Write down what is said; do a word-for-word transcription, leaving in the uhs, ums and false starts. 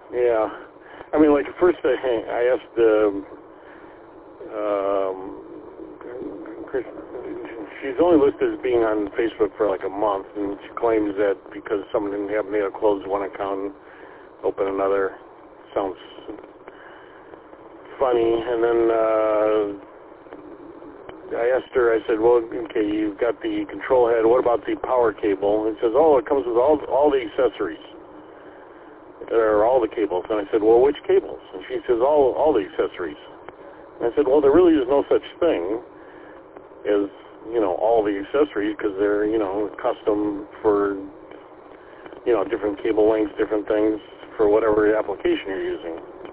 Yeah. I mean, like, at first I, I asked, um, um, Chris, she's only listed as being on Facebook for like a month, and she claims that because someone didn't have made a close one account and open another. Sounds funny. And then uh, I asked her, I said, well, okay, you've got the control head. What about the power cable? And it says, oh, it comes with all all the accessories. Or all the cables. And I said, well, which cables? And she says, all all the accessories. And I said, well, there really is no such thing as, you know, all the accessories, because they're, you know, custom for, you know, different cable lengths, different things for whatever application you're using.